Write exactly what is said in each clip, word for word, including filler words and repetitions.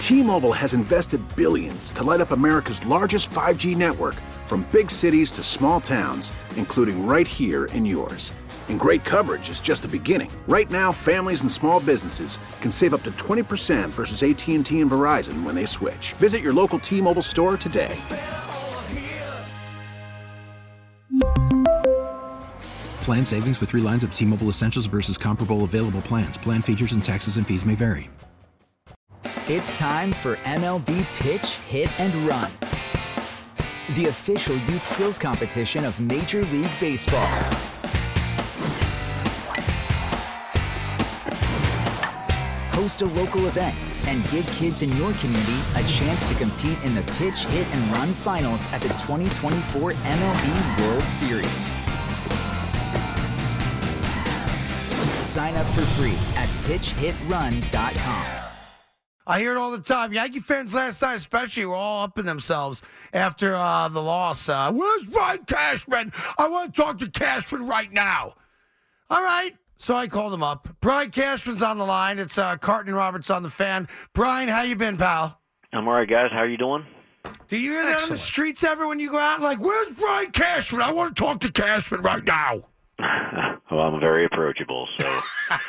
T-Mobile has invested billions to light up America's largest five G network, from big cities to small towns, including right here in yours. And great coverage is just the beginning. Right now, families and small businesses can save up to twenty percent versus A T and T and Verizon when they switch. Visit your local T-Mobile store today. Plan savings with three lines of T-Mobile Essentials versus comparable available plans. Plan features and taxes and fees may vary. It's time for M L B Pitch, Hit, and Run, the official youth skills competition of Major League Baseball. Host a local event and give kids in your community a chance to compete in the Pitch, Hit, and Run finals at the twenty twenty-four M L B World Series. Sign up for free at pitch hit run dot com. I hear it all the time. Yankee fans last night especially were all up in themselves after uh, the loss. Uh, Where's Brian Cashman? I want to talk to Cashman right now. All right. So I called him up. Brian Cashman's on the line. It's uh, Carton and Roberts on the Fan. Brian, how you been, pal? I'm all right, guys. How are you doing? Do you hear that on the streets ever when you go out? Like, where's Brian Cashman? I want to talk to Cashman right now. Well, I'm very approachable, so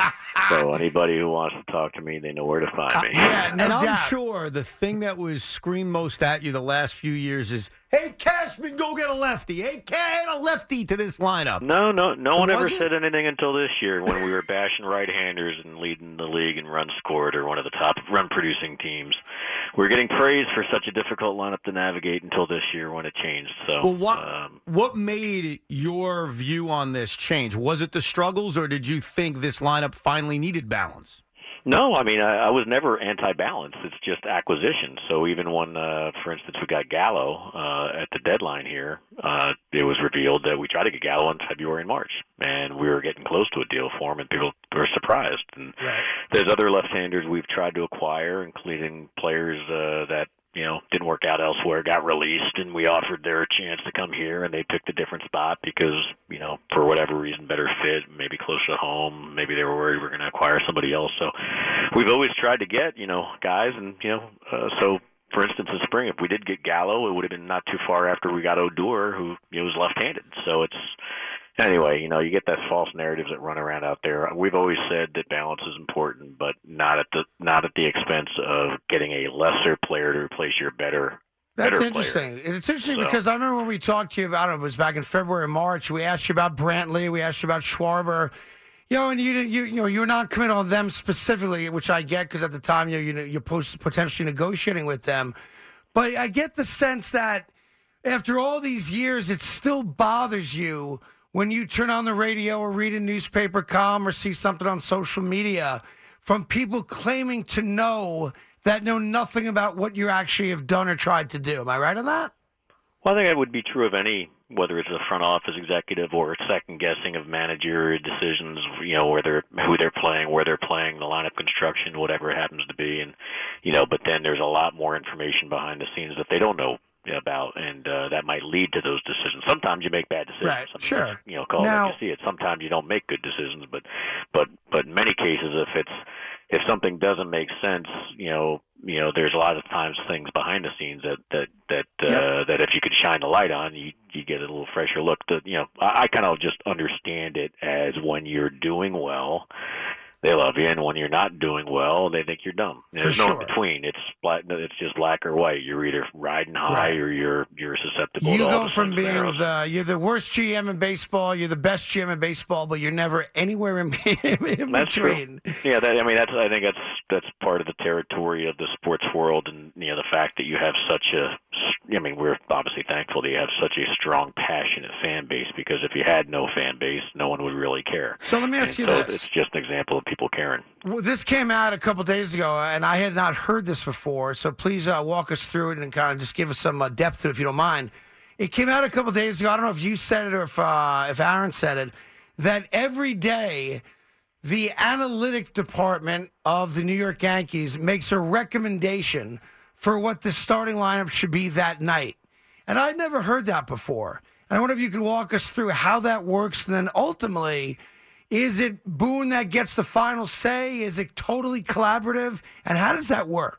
so anybody who wants to talk to me, they know where to find me. Uh, yeah, no and I'm doubt. sure the thing that was screamed most at you the last few years is, hey, Cashman, go get a lefty. Hey, add a lefty to this lineup. No, no, no one Was ever it? said anything until this year when we were bashing right-handers and leading the league in runs scored, or one of the top run-producing teams. We were getting praised for such a difficult lineup to navigate until this year when it changed. So, Well, what um, what made your view on this change? Was it the struggles, or did you think this lineup finally needed balance? No, I mean, I, I was never anti-balance. It's just acquisition. So even when, uh, for instance, we got Gallo uh, at the deadline here, uh, it was revealed that we tried to get Gallo in February and March, and we were getting close to a deal for him, and people were surprised. And Right. there's other left-handers we've tried to acquire, including players uh, that, you know, didn't work out elsewhere, got released, and we offered their a chance to come here, and they picked a different spot because, you know, for whatever reason, better fit, maybe closer to home, maybe they were worried we were going to acquire somebody else. So we've always tried to get, you know, guys, and, you know, uh, so, for instance, in spring, if we did get Gallo, it would have been not too far after we got Odor, who, you know, was left-handed. So it's, anyway, you know, you get that false narratives that run around out there. We've always said that balance is important, but not at the not at the expense of getting a lesser player to replace your better. That's better interesting. Player. It's interesting So- because I remember when we talked to you about it, it was back in February and March. We asked you about Brantley. We asked you about Schwarber. You know, and you didn't, you, you know, you were not committed on them specifically, which I get because at the time you you you're post- potentially negotiating with them. But I get the sense that after all these years, it still bothers you when you turn on the radio or read a newspaper column or see something on social media from people claiming to know that know nothing about what you actually have done or tried to do. Am I right on that? Well, I think that would be true of any, whether it's a front office executive or second guessing of manager decisions, you know, where they're, who they're playing, where they're playing, the lineup construction, whatever it happens to be. And, you know, but then there's a lot more information behind the scenes that they don't know about, and uh, that might lead to those decisions. Sometimes you make bad decisions. Right, I mean, sure. that's, you know, call Now- it like you see it. Sometimes you don't make good decisions, but, but, but in many cases, if it's, if something doesn't make sense, you know, you know, there's a lot of times things behind the scenes that that that uh, Yep. that if you could shine the light on, you you get a little fresher look. To, you know, I, I kind of just understand it as when you're doing well, they love you, and when you're not doing well, they think you're dumb. And there's For no sure. in between. It's black. It's just black or white. You're either riding high Right. or you're you're susceptible. You to all go the from swings and being arrows. the you're the worst G M in baseball, you're the best G M in baseball, but you're never anywhere in, in That's between. true. Yeah, that, I mean, that's. I think that's that's part of the territory of the sports world, and you know, the fact that you have such a. I mean, we're obviously thankful that you have such a strong, passionate fan base. Because if you had no fan base, no one would really care. So let me ask And you so this. It's just an example of people caring. Well, this came out a couple days ago, and I had not heard this before. So please uh, walk us through it and kind of just give us some uh, depth to it, if you don't mind. It came out a couple days ago. I don't know if you said it or if uh, if Aaron said it. That every day, the analytic department of the New York Yankees makes a recommendation for what the starting lineup should be that night. And I'd never heard that before. And I wonder if you could walk us through how that works, and then ultimately, is it Boone that gets the final say? Is it totally collaborative? And how does that work?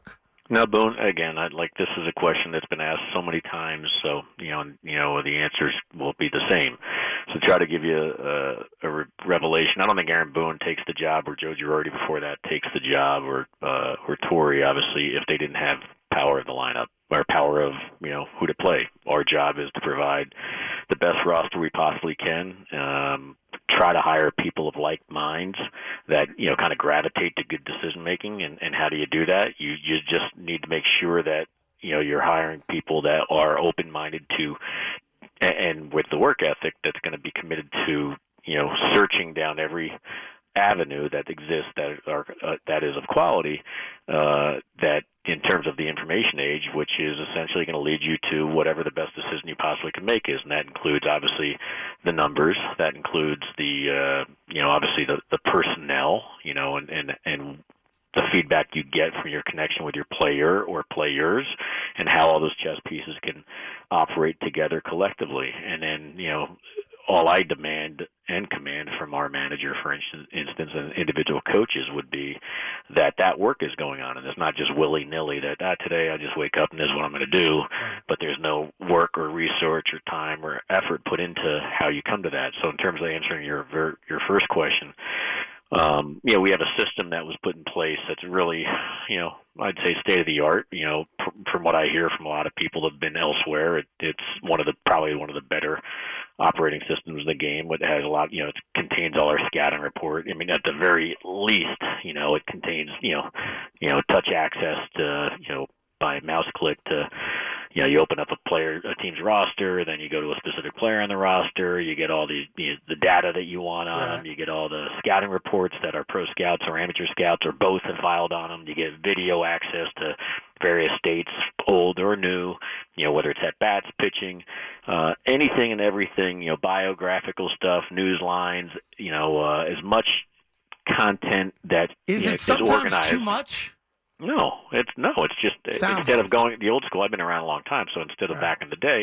No, Boone. Again, I, like this is a question that's been asked so many times, so you know, you know, the answers will be the same. So try to give you a, a re- revelation. I don't think Aaron Boone takes the job, or Joe Girardi before that takes the job, or uh, or Torrey, obviously, if they didn't have power of the lineup or power of you know who to play. Our job is to provide the best roster we possibly can. Um, try to hire people of like minds that, you know, kind of gravitate to good decision making. And, and how do you do that? You you just need to make sure that, you know, you're hiring people that are open minded to, and, and with the work ethic that's going to be committed to, you know, searching down every avenue that exists that are uh, that is of quality, uh, that in terms of the information age, which is essentially going to lead you to whatever the best decision you possibly can make is, and that includes obviously the numbers, that includes the uh, you know obviously the, the personnel, you know, and, and and the feedback you get from your connection with your player or players, and how all those chess pieces can operate together collectively, and then you know. All I demand and command from our manager, for instance, and individual coaches would be that that work is going on, and it's not just willy-nilly that ah, today I just wake up and this is what I'm going to do, but there's no work or research or time or effort put into how you come to that. So in terms of answering your ver- your first question, um, you know, we have a system that was put in place that's really, you know, I'd say state-of-the-art. You know, pr- from what I hear from a lot of people that have been elsewhere, it, it's one of the probably one of the better operating systems in the game. It has a lot, you know, it contains all our scouting report. I mean, at the very least, you know, it contains, you know, you know, touch access to, you know, by mouse click to, you know, you open up a player, a team's roster, then you go to a specific player on the roster, you get all the you know, the data that you want on right. them, you get all the scouting reports that our pro scouts or amateur scouts or both have filed on them, you get video access to various states, old or new, you know, whether it's at bats, pitching, uh, anything and everything, you know, biographical stuff, news lines, you know, uh, as much content that is you know, it sometimes is organized. Too much? No, it's no, it's just Sounds instead like. of going the old school. I've been around a long time, so instead of right. back in the day,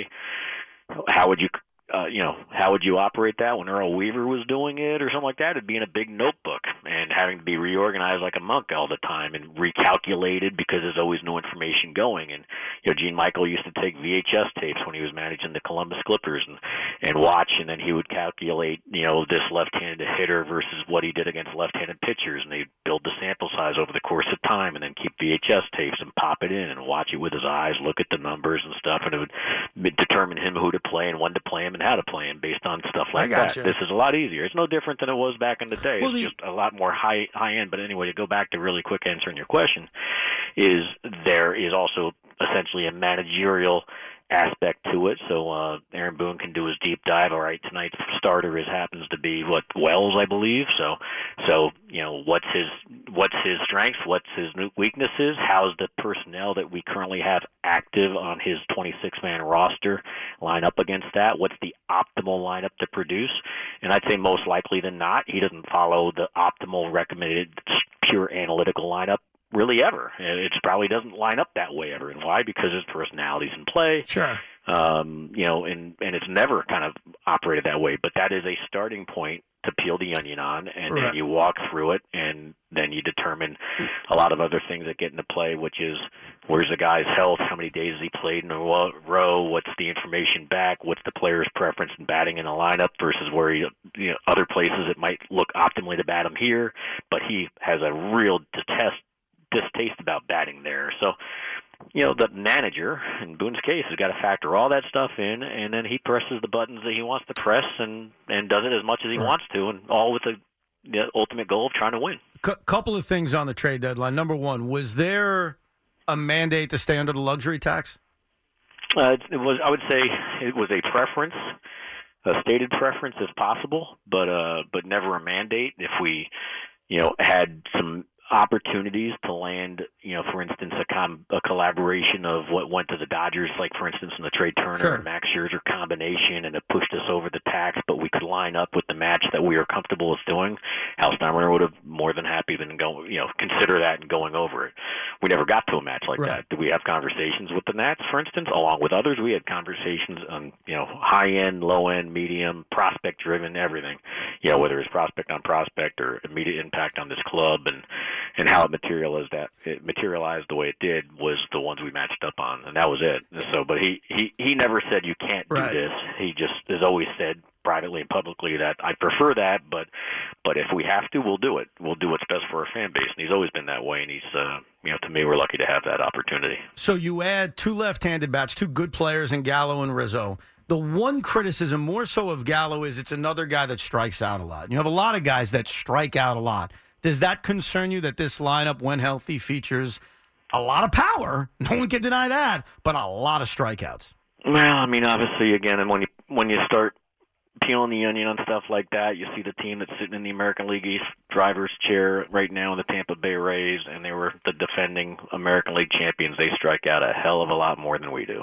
how would you, uh, you know, how would you operate that when Earl Weaver was doing it or something like that? It'd be in a big notebook and having to be reorganized like a monk all the time and recalculated because there's always new information going. And you know, Gene Michael used to take V H S tapes when he was managing the Columbus Clippers and and watch, and then he would calculate, you know, this left-handed hitter versus what he did against left-handed pitchers, and they'd build the sample size over the course of time, and then keep V H S tapes and pop it in and watch it with his eyes, look at the numbers and stuff, and it would determine him who to play and when to play him and how to play him based on stuff like that. You. This is a lot easier. It's no different than it was back in the day. Well, it's the, just a lot more high high end. But anyway, to go back to really quick answering your question, is there is also essentially a managerial aspect to it. So uh, Aaron Boone can do his deep dive. All right, tonight's starter is happens to be what Wells, I believe. So, so you know, what's his what's his strengths? What's his weaknesses? How's the personnel that we currently have active on his twenty-six man roster line up against that? What's the optimal lineup to produce? And I'd say most likely than not, he doesn't follow the optimal recommended pure analytical lineup really ever. It probably doesn't line up that way ever. And why? Because his personality's in play. Sure. Um, you know, and, and it's never kind of operated that way. But that is a starting point to peel the onion on, and right. then you walk through it, and then you determine a lot of other things that get into play, which is where's the guy's health, how many days has he played in a row, what's the information back, what's the player's preference in batting in a lineup versus where he, you know, other places it might look optimally to bat him here, but he has a real detest distaste about batting there. So, you know, the manager, in Boone's case, has got to factor all that stuff in, and then he presses the buttons that he wants to press and, and does it as much as he right. wants to, and all with the, the ultimate goal of trying to win. C- couple of things on the trade deadline. Number one, was there a mandate to stay under the luxury tax? Uh, it, it was. I would say it was a preference, a stated preference if possible, but uh, but never a mandate. If we, you know, had some opportunities to land, you know, for instance, a, com- a collaboration of what went to the Dodgers, like, for instance, in the Trey Turner sure. and Max Scherzer combination, and it pushed us over the tax, but we could line up with the match that we were comfortable with doing. Hal Steinbrenner would have more than happy than go, you know, consider that and going over it. We never got to a match like right. that. Did we have conversations with the Nats, for instance, along with others? We had conversations on, you know, high end, low end, medium, prospect driven, everything. You know, whether it's prospect on prospect or immediate impact on this club, and and how it materialized that it materialized the way it did was the ones we matched up on, and that was it. So, but he he he never said you can't do Right. this. He just has always said privately and publicly that I prefer that, but but if we have to, we'll do it. We'll do what's best for our fan base, and he's always been that way. And he's, uh, you know, to me, we're lucky to have that opportunity. So you add two left-handed bats, two good players in Gallo and Rizzo. The one criticism more so of Gallo is it's another guy that strikes out a lot. And you have a lot of guys that strike out a lot. Does that concern you that this lineup, when healthy, features a lot of power? No one can deny that, but a lot of strikeouts. Well, I mean, obviously, again, and when you when you start peeling the onion on stuff like that, you see the team that's sitting in the American League East driver's chair right now in the Tampa Bay Rays, and they were the defending American League champions. They strike out a hell of a lot more than we do.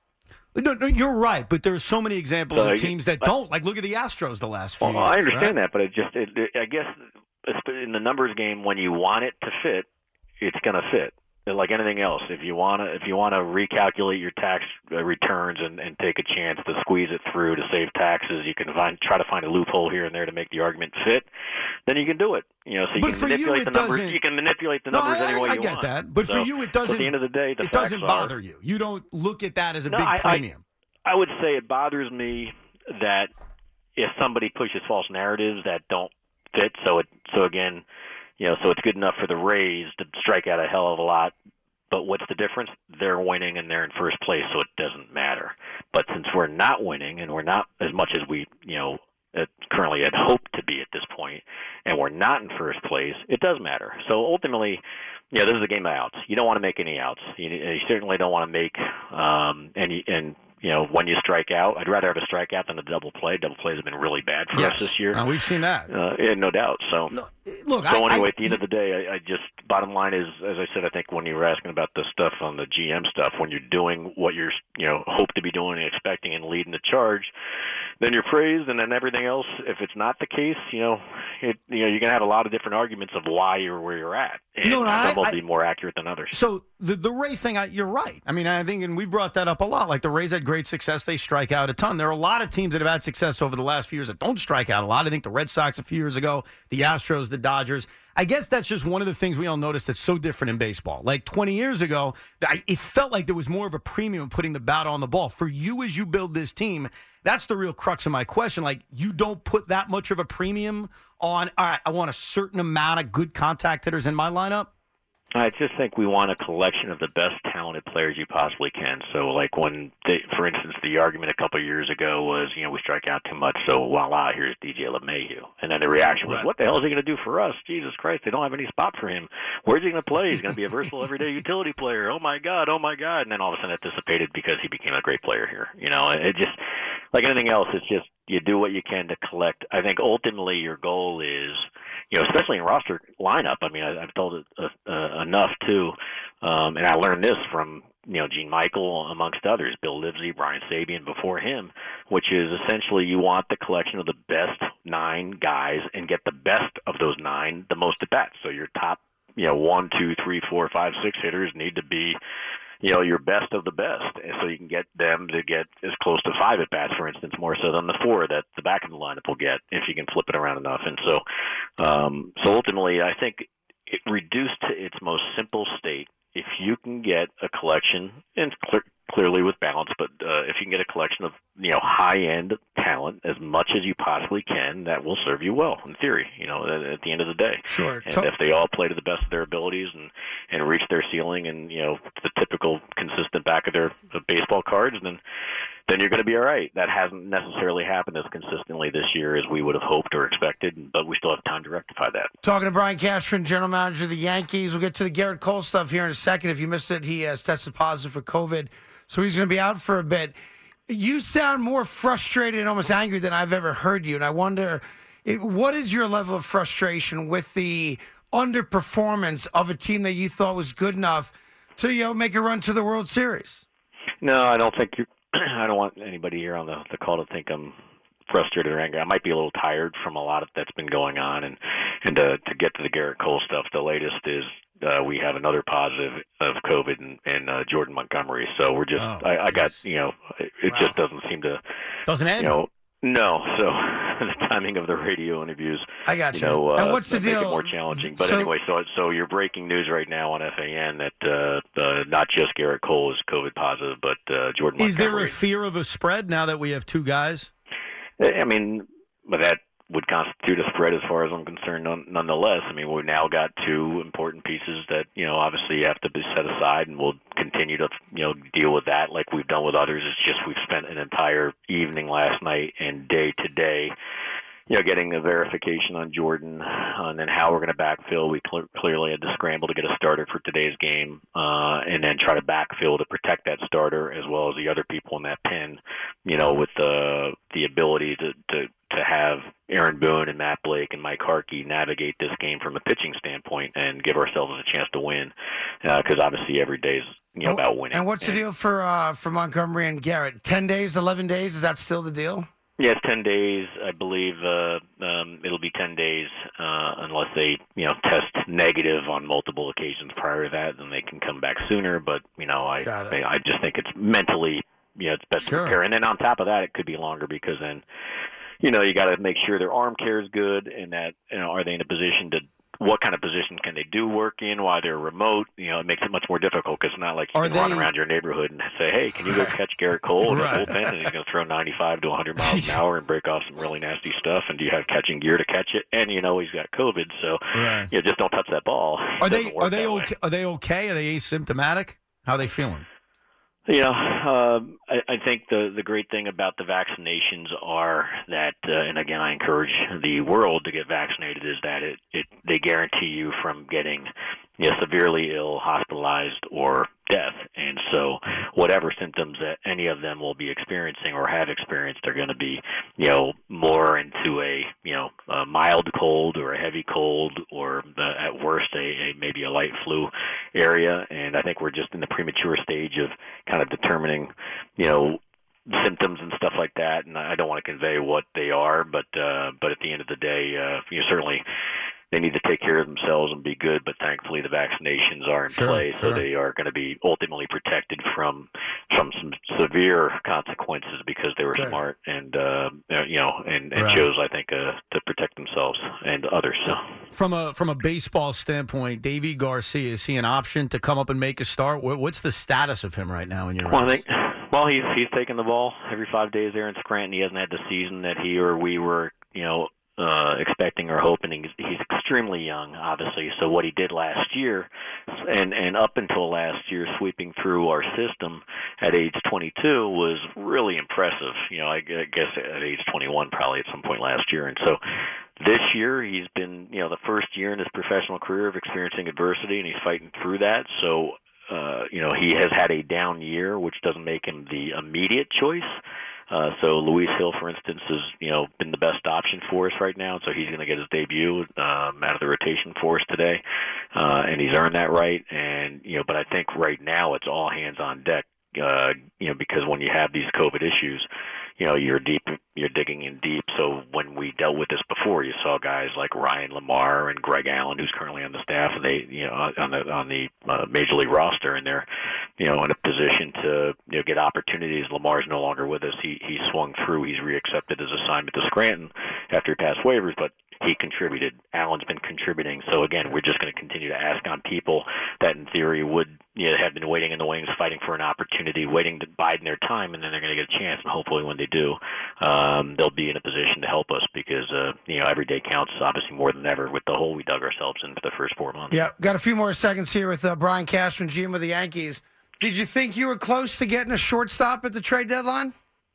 No, no, you're right, but there's so many examples So, of teams that don't. Like, look at the Astros the last few Well, years. I understand right? that, but it just, it, it, I guess, in the numbers game, when you want it to fit, it's going to fit. Like anything else, if you want to, if you want to recalculate your tax uh, returns and, and take a chance to squeeze it through to save taxes, you can find try to find a loophole here and there to make the argument fit. Then you can do it. You know, so you But can for you, manipulate it the numbers. doesn't- You can manipulate the No, numbers I, any way I you get want. that. But So, for you, it doesn't. At the end of the day, the it doesn't facts bother are, you. You don't look at that as a No, big I- I- premium. I would say it bothers me that if somebody pushes false narratives that don't fit. So it, so again, you know, so it's good enough for the Rays to strike out a hell of a lot. But what's the difference? They're winning and they're in first place, so it doesn't matter. But since we're not winning and we're not as much as we, you know, uh, currently had hoped to be at this point, and we're not in first place, it does matter. So ultimately, yeah, this is a game of outs. You don't want to make any outs. You, you certainly don't want to make um, any and. You know, when you strike out, I'd rather have a strikeout than a double play. Double plays have been really bad for Yes. us this year. Uh, we've seen that. Uh, yeah, no doubt. So, No, look, so I, anyway, I, at the end of the day, I, I just bottom line is, as I said, I think when you were asking about the stuff on the G M stuff, when you're doing what you're, you know, hope to be doing and expecting and leading the charge, then you're praised, and then everything else. If it's not the case, you know, it, you know, you're gonna have a lot of different arguments of why you're where you're at, and No, no, I- some will I- be more accurate than others. So the the Ray thing, I, you're right. I mean, I think, and we brought that up a lot. Like the Rays had great success; they strike out a ton. There are a lot of teams that have had success over the last few years that don't strike out a lot. I think the Red Sox a few years ago, the Astros, the Dodgers. I guess that's just one of the things we all noticed that's so different in baseball. Like twenty years ago, I, it felt like there was more of a premium putting the bat on the ball. For you, as you build this team, that's the real crux of my question. Like, you don't put that much of a premium on, all right, I want a certain amount of good contact hitters in my lineup? I just think we want a collection of the best talented players you possibly can. So, like when, they, for instance, the argument a couple of years ago was, you know, we strike out too much, so voila, here's D J LeMahieu. And then the reaction was, Right. what the hell is he going to do for us? Jesus Christ, they don't have any spot for him. Where's he going to play? He's going to be a versatile everyday utility player. Oh, my God, oh, my God. And then all of a sudden it dissipated because he became a great player here. You know, it just, like anything else, it's just you do what you can to collect. I think ultimately your goal is, you know, especially in roster lineup. I mean, I, I've told it uh, uh, enough too, um, and I learned this from you know Gene Michael amongst others, Bill Livesey, Brian Sabian before him, which is essentially you want the collection of the best nine guys and get the best of those nine the most at bats. So your top, you know, one, two, three, four, five, six hitters need to be, you know, your best of the best, and so you can get them to get as close to five at bats, for instance, more so than the four that the back of the lineup will get if you can flip it around enough. And so, um, so ultimately, I think it reduced to its most simple state. If you can get a collection, and clear, clearly with balance, but uh, if you can get a collection of you know high-end talent as much as you possibly can, that will serve you well in theory. You know, at, at the end of the day. Sure. And To- if they all play to the best of their abilities and and reach their ceiling and you know the typical consistent back of their of baseball cards, then then you're going to be all right. That hasn't necessarily happened as consistently this year as we would have hoped or expected, but we still have time to rectify that. Talking to Brian Cashman, general manager of the Yankees. We'll get to the Garrett Cole stuff here in a second. If you missed it, he has tested positive for COVID, so he's going to be out for a bit. You sound more frustrated and almost angry than I've ever heard you, and I wonder, it, what is your level of frustration with the underperformance of a team that you thought was good enough to you know make a run to the World Series? No, I don't think you. I don't want anybody here on the, the call to think I'm frustrated or angry. I might be a little tired from a lot of that's been going on, and and to, to get to the Garrett Cole stuff, the latest is uh, we have another positive of COVID in, in uh, Jordan Montgomery. So we're just, Oh, I, I got, geez. you know, it, it Wow. just doesn't seem to, Doesn't end. you know, no. So the timing of the radio interviews. I got you. You know, uh, and what's the make deal? it more challenging. But so, anyway, so so you're breaking news right now on F A N that uh, uh, not just Garrett Cole is COVID positive, but uh, Jordan Is Montgomery. there a fear of a spread now that we have two guys? I mean, but that would constitute a spread as far as I'm concerned. None, nonetheless, I mean, we've now got two important pieces that, you know, obviously have to be set aside, and we'll continue to, you know, deal with that like we've done with others. It's just we've spent an entire evening last night and day to day, you know, getting the verification on Jordan, uh, and then how we're going to backfill. We cl- clearly had to scramble to get a starter for today's game, uh, and then try to backfill to protect that starter as well as the other people in that pen, you know, with the the ability to, to, to have Aaron Boone and Matt Blake and Mike Harkey navigate this game from a pitching standpoint and give ourselves a chance to win, because uh, obviously every day is, you know, about winning. And what's the and, deal for uh, for Montgomery and Garrett? Ten days, eleven days? Is that still the deal? Yeah, it's ten days. I believe uh, um, it'll be ten days uh, unless they, you know, test negative on multiple occasions prior to that. Then they can come back sooner. But, you know, I I, I just think it's mentally, you know, it's best Sure. to prepare. And then on top of that, it could be longer because then, you know, you got to make sure their arm care is good and that, you know, are they in a position to, what kind of position can they do work in while they're remote? You know, it makes it much more difficult because it's not like you Are can they, run around your neighborhood and say, hey, can you go catch Garrett Cole in Right. the bullpen? And he's going to throw ninety-five to one hundred miles an hour and break off some really nasty stuff. And do you have catching gear to catch it? And, you know, he's got COVID. So, Right. you know, just don't touch that ball. Are It they doesn't work are they that way. okay? Are they okay? Are they asymptomatic? How are they feeling? You know, uh, I, I think the the great thing about the vaccinations are that, uh, and again, I encourage the world to get vaccinated, is that it, it they guarantee you from getting, you know, severely ill, hospitalized, or death. And so whatever symptoms that any of them will be experiencing or have experienced are going to be, you know, more into a, you know, a mild cold or a heavy cold or the, at worst a, a maybe a light flu area. And I think we're just in the premature stage of kind of determining, you know, symptoms and stuff like that. And I don't want to convey what they are, but uh, but at the end of the day, uh, you know, certainly they need to take care of themselves and be good, but thankfully the vaccinations are in Sure, place, sure. so they are going to be ultimately protected from from some severe consequences because they were Good. smart and uh, you know and, and Right. chose, I think, uh, to protect themselves and others. So From a from a baseball standpoint, Davy Garcia, is he an option to come up and make a start? What- What's the status of him right now in your well, I eyes? think well he's he's taking the ball every five days there in Scranton. He hasn't had the season that he or we were, you know, uh, expecting or hoping. He's, he's extremely young, obviously. So what he did last year, and and up until last year, sweeping through our system at age twenty-two was really impressive. You know, I, I guess at age twenty-one, probably at some point last year. And so this year, he's been, you know, the first year in his professional career of experiencing adversity, and he's fighting through that. So, uh, you know, he has had a down year, which doesn't make him the immediate choice. Uh, so Luis Hill, for instance, has, you know, been the best option for us right now. So he's going to get his debut um, out of the rotation for us today, uh, and he's earned that right. And you know, but I think right now it's all hands on deck. Uh, you know, because when you have these COVID issues, you know, you're deep, you're digging in deep. So when we dealt with this before, you saw guys like Ryan Lamar and Greg Allen, who's currently on the staff, and they, you know, on the on the uh, major league roster, and they're, you know, in a position to, you know, get opportunities. Lamar's no longer with us. He he swung through. He's reaccepted his assignment to Scranton after he passed waivers, but he contributed. Allen's been contributing. So again, we're just going to continue to ask on people that in theory would, you know, have been waiting in the wings, fighting for an opportunity, waiting to bide in their time, and then they're going to get a chance. And hopefully when they do, um, they'll be in a position to help us because, uh, you know, every day counts obviously more than ever with the hole we dug ourselves in for the first four months. Yeah, got a few more seconds here with uh, Brian Cashman, G M of the Yankees. Did you think you were close to getting a shortstop at the trade deadline?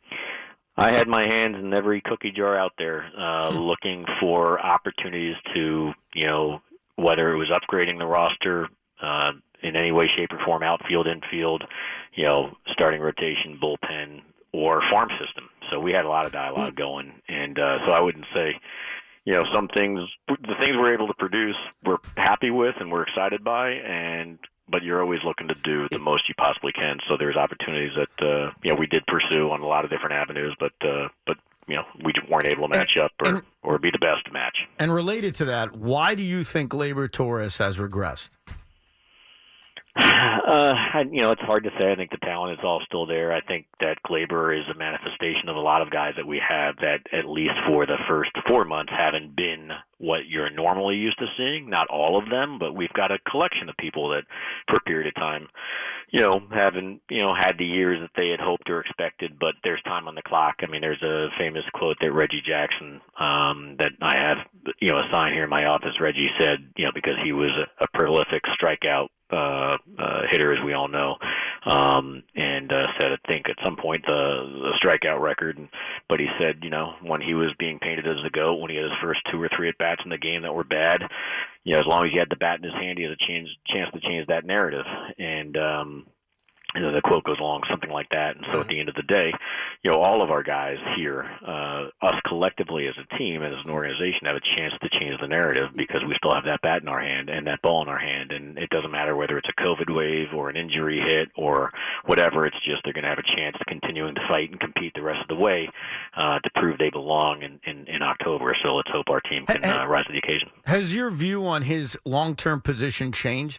I had my hands in every cookie jar out there, uh, looking for opportunities to, you know, whether it was upgrading the roster uh, in any way, shape, or form, outfield, infield, you know, starting rotation, bullpen, or farm system. So we had a lot of dialogue going, and uh, so I wouldn't say, you know, some things, the things we're able to produce, we're happy with and we're excited by, and but you're always looking to do the most you possibly can. So there's opportunities that, uh, you know, we did pursue on a lot of different avenues, but, uh, but you know, we weren't able to match up or, and, or be the best match. And related to that, why do you think Gleyber Torres has regressed? Uh, I, you know, it's hard to say. I think the talent is all still there. I think that Glaber is a manifestation of a lot of guys that we have that, at least for the first four months, haven't been what you're normally used to seeing. Not all of them, but we've got a collection of people that, for a period of time, you know, haven't, you know, had the years that they had hoped or expected, but there's time on the clock. I mean, there's a famous quote that Reggie Jackson, um, that I have, you know, a sign here in my office. Reggie said, you know, because he was a, a prolific strikeout uh, uh, hitter, as we all know, um, and uh, said, I think at some point the, the strikeout record, but he said, you know, when he was being painted as the GOAT, when he had his first two or three at-bats in the game that were bad, you know, as long as he had the bat in his hand, he had a chance, chance to change that narrative. And, um, you know, the quote goes along something like that. And so at the end of the day, you know, all of our guys here, uh, us collectively as a team and as an organization, have a chance to change the narrative because we still have that bat in our hand and that ball in our hand. And it doesn't matter whether it's a COVID wave or an injury hit or whatever. It's just they're going to have a chance to continuing to fight and compete the rest of the way uh, to prove they belong in, in, in October. So let's hope our team can uh, rise to the occasion. Has your view on his long-term position changed?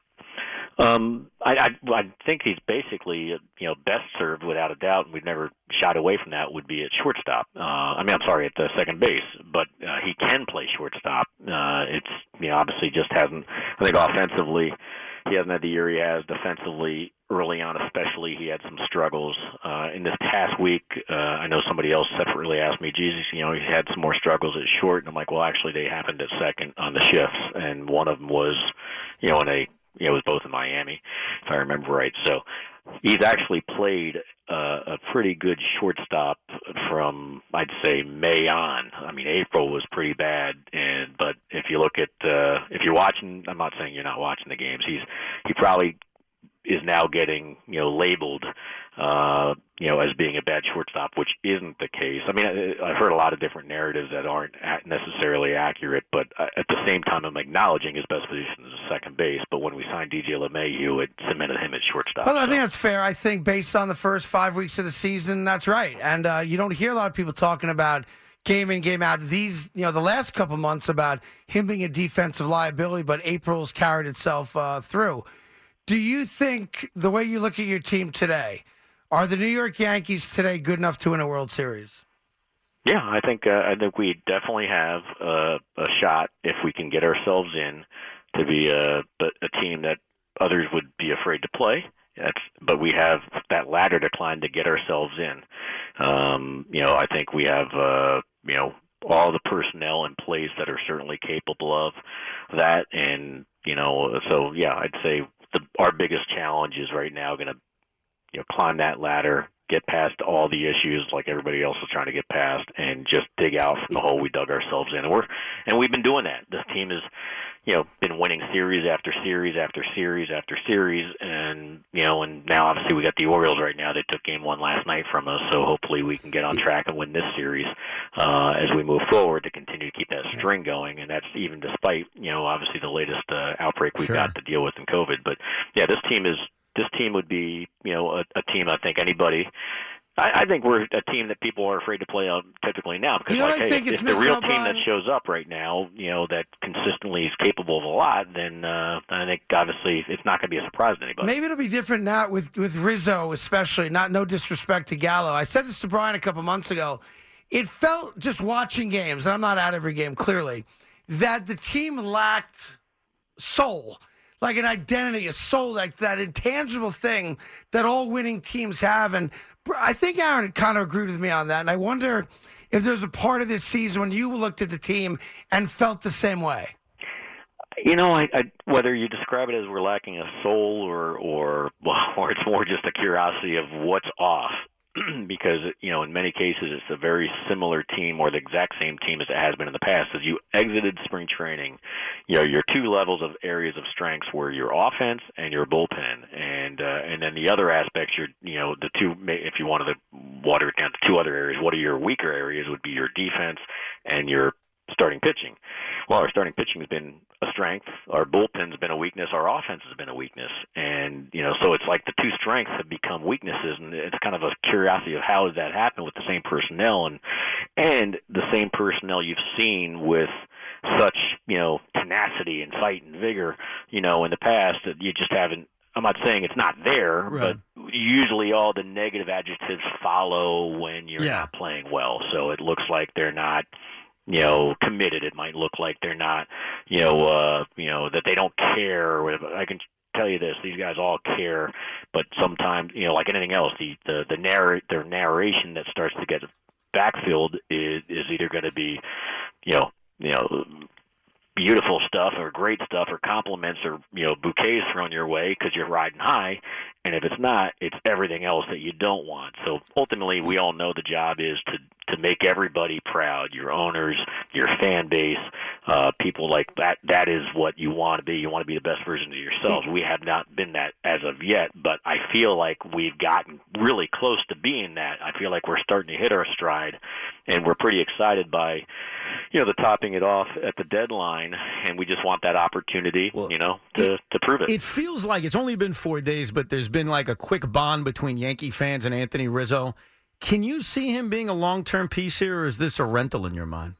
Um, I, I, I think he's basically, you know, best served without a doubt, and we've never shied away from that, would be at shortstop. Uh, I mean, I'm sorry, at the second base, but uh, he can play shortstop. Uh, it's, you know, obviously just hasn't, I think offensively, he hasn't had the year he has. Defensively, early on especially, he had some struggles. Uh, in this past week, uh, I know somebody else separately asked me, Jesus, you know, he had some more struggles at short, and I'm like, well, actually, they happened at second on the shifts, and one of them was, you know, in a, you know, it was both in Miami, if I remember right. So he's actually played uh, a pretty good shortstop from, I'd say, May on. I mean, April was pretty bad, and but if you look at, uh, if you're watching, I'm not saying you're not watching the games. He's he probably is now getting, you know, labeled, uh, you know, as being a bad shortstop, which isn't the case. I mean, I, I've heard a lot of different narratives that aren't necessarily accurate, but at the same time, I'm acknowledging his best position is second base. But when we signed D J LeMahieu, it cemented him at shortstop. Well, I so. think that's fair. I think based on the first five weeks of the season, that's right. And uh, you don't hear a lot of people talking about game in, game out. These, you know, the last couple months about him being a defensive liability, but April's carried itself uh, through. Do you think, the way you look at your team today, are the New York Yankees today good enough to win a World Series? Yeah, I think uh, I think we definitely have uh, a shot if we can get ourselves in to be a, a team that others would be afraid to play. That's, but we have that ladder to climb to get ourselves in. Um, you know, I think we have uh, you know all the personnel in place that are certainly capable of that, and you know, so yeah, I'd say. The, our biggest challenge is right now going to, you know, climb that ladder, get past all the issues like everybody else is trying to get past, and just dig out from the hole we dug ourselves in. And we're and we've been doing that. This team has, you know, been winning series after series after series after series, and you know, and now obviously we got the Orioles right now. They took game one last night from us, so hopefully we can get on track and win this series uh, as we move forward to continue to keep that string going. And that's even despite, you know, obviously the latest uh, outbreak we've Sure. got to deal with in COVID. But yeah, this team is this team would be, you know, a, a team I think anybody. I, I think we're a team that people are afraid to play on typically now because, You know like, what I hey, think if, it's if the real missing, team that O'Brien? shows up right now, you know, that consistently is capable of a lot, then uh, I think obviously it's not going to be a surprise to anybody. Maybe it'll be different now with, with Rizzo, especially. Not no disrespect to Gallo. I said this to Brian a couple months ago. It felt, just watching games, and I'm not at every game, clearly, that the team lacked soul, like an identity, a soul, like that intangible thing that all winning teams have. And I think Aaron kind of agreed with me on that. And I wonder if there's a part of this season when you looked at the team and felt the same way. You know, I, I, whether you describe it as we're lacking a soul or, or, well, or it's more just a curiosity of what's off. Because, you know, in many cases it's a very similar team or the exact same team as it has been in the past. As you exited spring training, you know, your two levels of areas of strengths were your offense and your bullpen. And uh, and then the other aspects, your, you know, the two, if you wanted to water it down to two other areas, what are your weaker areas would be your defense and your starting pitching. Well, our starting pitching has been a strength. Our bullpen's been a weakness. Our offense has been a weakness. And, you know, so it's like the two strengths have become weaknesses, and it's kind of a curiosity of how does that happen with the same personnel and and the same personnel you've seen with such, you know, tenacity and fight and vigor, you know, in the past that you just haven't I'm not saying it's not there, Right. but usually all the negative adjectives follow when you're Yeah. not playing well. So it looks like they're not, you know, committed. It might look like they're not, you know, uh, you know, that they don't care. Or whatever. I can tell you this: these guys all care, but sometimes, you know, like anything else, the the, the narr- their narration that starts to get backfilled is is either going to be, you know, you know. beautiful stuff or great stuff or compliments or, you know, bouquets thrown your way because you're riding high. And if it's not, it's everything else that you don't want. So ultimately, we all know the job is to, to make everybody proud, your owners, your fan base, uh, people like that. That is what you want to be. You want to be the best version of yourselves. We have not been that as of yet, but I feel like we've gotten really close to being that. I feel like we're starting to hit our stride, and we're pretty excited by, you know, the topping it off at the deadline, and we just want that opportunity, Well, you know, to, it, to prove it. It feels like it's only been four days, but there's been like a quick bond between Yankee fans and Anthony Rizzo. Can you see him being a long-term piece here, or is this a rental in your mind?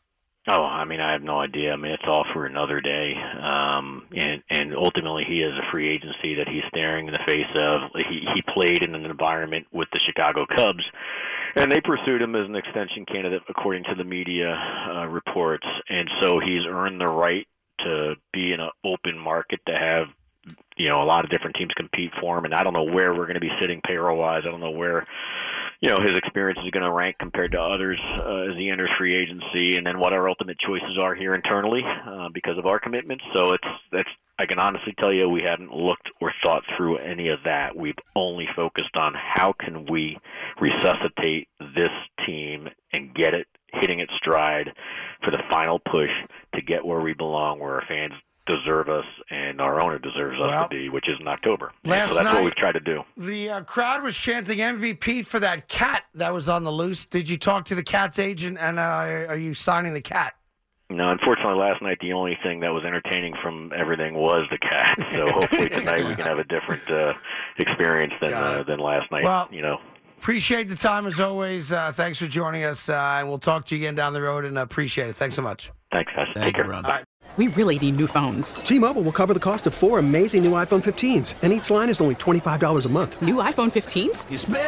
Oh, I mean, I have no idea. I mean, it's all for another day. Um, and, and ultimately, he has a free agency that he's staring in the face of. He, he played in an environment with the Chicago Cubs, and they pursued him as an extension candidate, according to the media uh, reports. And so he's earned the right to be in an open market, to have, you know, a lot of different teams compete for him. And I don't know where we're going to be sitting payroll-wise. I don't know where, you know, his experience is going to rank compared to others uh, as he enters free agency, and then what our ultimate choices are here internally uh, because of our commitments. So it's that's I can honestly tell you we haven't looked or thought through any of that. We've only focused on how can we resuscitate this team and get it hitting its stride for the final push to get where we belong, where our fans deserve us and our owner deserves us Well, to be, which is in October. last so that's night- what we've tried to do. The uh, crowd was chanting M V P for that cat that was on the loose. Did you talk to the cat's agent, and uh, are you signing the cat? No, unfortunately, last night the only thing that was entertaining from everything was the cat. So hopefully tonight we can have a different uh, experience than Got it. uh, than last night. Well, you know, Appreciate the time as always. Uh, thanks for joining us, uh, and we'll talk to you again down the road, and appreciate it. Thanks so much. thanks, guys. Thank Take you, care. Ron. All right. We really need new phones. T-Mobile will cover the cost of four amazing new iPhone fifteens, and each line is only twenty-five dollars a month. New iPhone fifteens?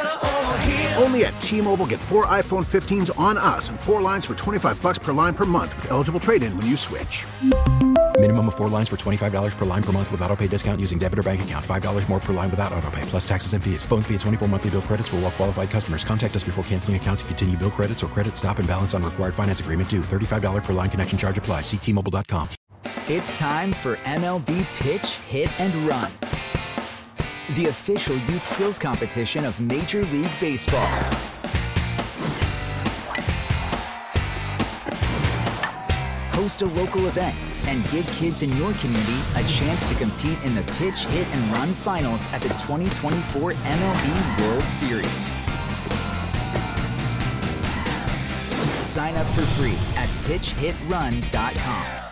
Only at T-Mobile, get four iPhone fifteens on us and four lines for twenty-five bucks per line per month with eligible trade-in when you switch. Minimum of four lines for twenty-five dollars per line per month with auto pay discount using debit or bank account. five dollars more per line without auto pay, plus taxes and fees. Phone fee at twenty-four monthly bill credits for well-qualified customers. Contact us before canceling account to continue bill credits or credit stop and balance on required finance agreement due. thirty-five dollars per line connection charge applies. See T Mobile dot com. It's time for M L B Pitch, Hit, and Run, the official youth skills competition of Major League Baseball. Host a local event and give kids in your community a chance to compete in the Pitch, Hit, and Run finals at the twenty twenty-four M L B World Series. Sign up for free at pitch hit run dot com.